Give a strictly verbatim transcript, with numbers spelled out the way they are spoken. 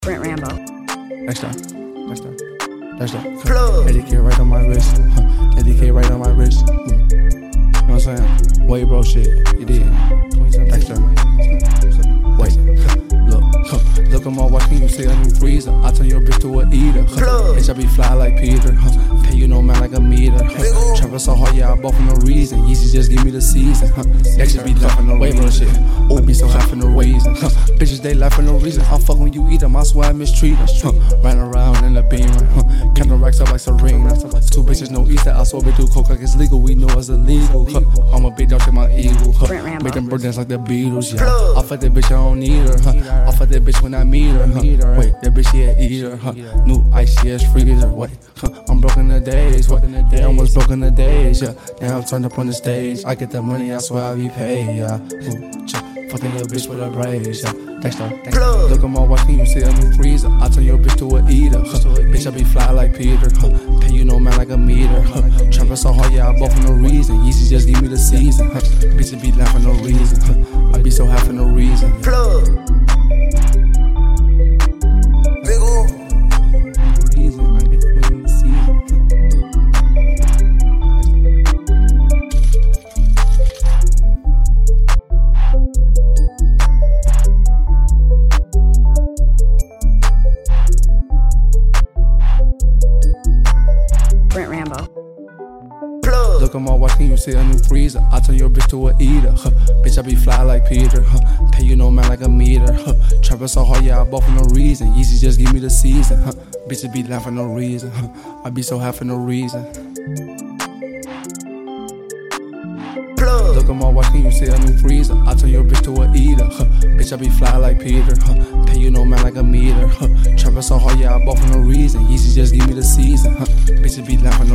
Brent Rambo. Next time. Next time. Next time. eighty K right on my wrist. Huh. eighty K right on my wrist. Mm. You know what I'm saying? Wait, bro, shit. You did. Next time. Wait. Look. Huh. Look at my watch, can you see a new freezer? I turn your bitch to a eater. Huh. Bitch, I be fly like Peter. Huh. Pay you no man like a meter. Huh. Trapping so hard, yeah, I bought for no reason. Yeezy just give me the season. Huh. That should be left for no reason. Shit. I be so high for no reason. Huh. Bitches, they laugh for no reason. I fuck when you eat them, I swear I mistreat them. Huh. Riding around in the beamer. Huh. Counting racks up like Serena. Two bitches, no Easter. I swear we do coke like it's legal. We know it's illegal. Huh. I'm a big dog, check my eagle. Huh. Make them bird dance like the Beatles. Yeah. I fuck that bitch, I don't need her. Huh. I fuck that bitch when I meet her. Huh. Wait, that bitch, she a eater. Huh. New icy ass freezer. Wait, huh. I'm broken the days. What? Yeah, I almost broken the days. Yeah. Now I'm turned up on the stage. I get the money, I swear I be paid. Yeah. Ooh, fucking little bitch with a braids, yeah. Next time. Look at my watch, can you see a new freezer? I turn your bitch to a eater. Huh. Bitch, I be fly like Peter. Huh. Pay you no man like a meter. Huh. Trapping so hard, yeah, I bought for no reason. Yeezy just give me the season. Huh. Bitch, it be loud for no reason. Huh. I be so high for no reason. Plug. Big ol'. Reason, I get the money in the season. Brent Rambo. Look at my watch, can you see a new freezer? I turn your bitch to a eater. Huh. Bitch, I be fly like Peter. Huh. Pay you no man like a meter. Huh. Trapping so hard, yeah, I bought for no reason. Yeezy just give me the season. Huh. Bitch, it be loud for no reason. Huh. I be so high for no reason. Look at my watch, can you see a new freezer? I turn your bitch to a eater. Huh. Bitch, I be fly like Peter. Huh. Pay you no man like a meter. Huh. Trapping so hard, yeah, I bought for no reason. Yeezy just give me the season. Huh. Bitch, it be loud for no